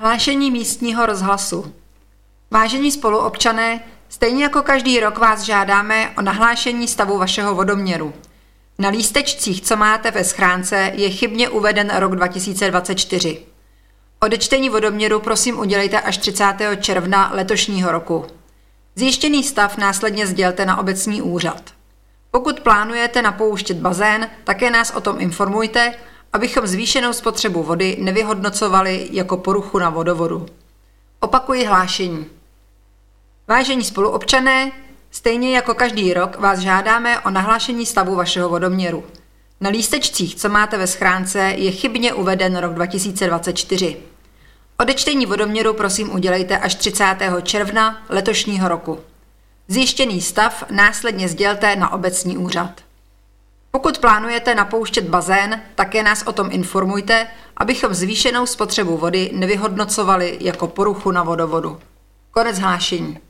Hlášení místního rozhlasu. Vážení spoluobčané, stejně jako každý rok vás žádáme o nahlášení stavu vašeho vodoměru. Na lístečcích, co máte ve schránce, je chybně uveden rok 2024. Odečtení vodoměru prosím udělejte až 30. června letošního roku. Zjištěný stav následně sdělte na obecní úřad. Pokud plánujete napouštět bazén, také nás o tom informujte, abychom zvýšenou spotřebu vody nevyhodnocovali jako poruchu na vodovodu. Opakuji hlášení. Vážení spoluobčané, stejně jako každý rok vás žádáme o nahlášení stavu vašeho vodoměru. Na lístečcích, co máte ve schránce, je chybně uveden rok 2024. Odečtení vodoměru prosím udělejte až 30. června letošního roku. Zjištěný stav následně sdělte na obecní úřad. Pokud plánujete napouštět bazén, také nás o tom informujte, abychom zvýšenou spotřebu vody nevyhodnocovali jako poruchu na vodovodu. Konec hlášení.